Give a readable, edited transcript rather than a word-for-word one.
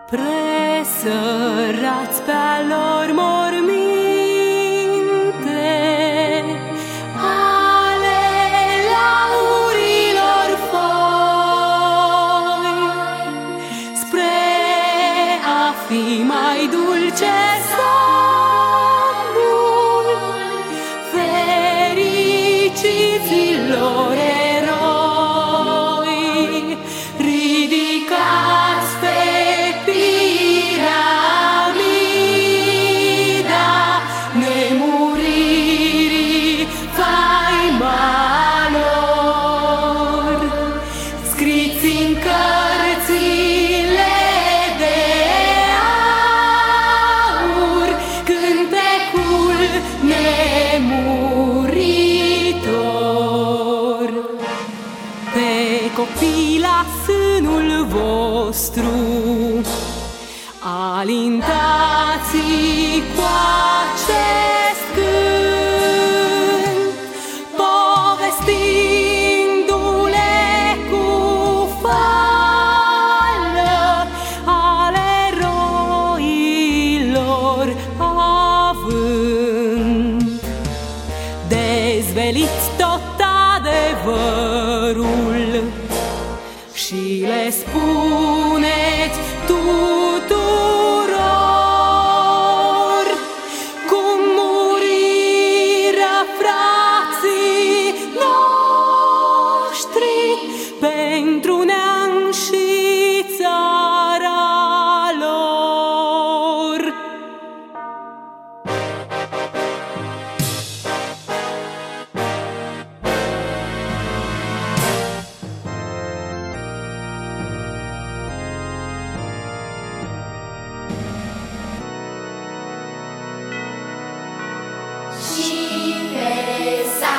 Presărați pe-a lor morminte, ale laurilor foi, spre a fi mai dulce somnul fericiților eroi. Ridicați pe piramida nemuririi faima lor, scriți în cărțile de aur cântecul nemuritor. Pe copii la sânul vostru alintați cu acest cânt, povestindu-le cu fală ale eroilor avânt. Dezveliți tot adevărul și le spuneți tuturor cum muriră frații noștri pentru neam și țara lor. Și pe